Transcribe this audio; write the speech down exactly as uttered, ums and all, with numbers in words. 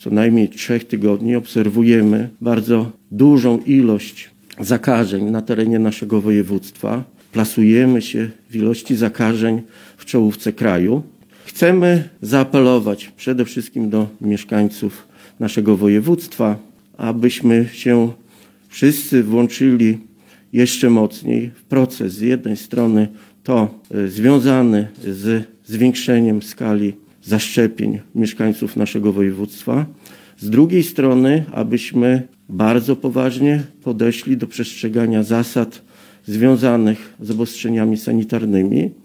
co najmniej trzech tygodni obserwujemy bardzo dużą ilość zakażeń na terenie naszego województwa. Plasujemy się w ilości zakażeń w czołówce kraju. Chcemy zaapelować przede wszystkim do mieszkańców naszego województwa, abyśmy się wszyscy włączyli jeszcze mocniej w proces. Z jednej strony to związany z zwiększeniem skali zaszczepień mieszkańców naszego województwa. Z drugiej strony, abyśmy bardzo poważnie podeszli do przestrzegania zasad związanych z obostrzeniami sanitarnymi.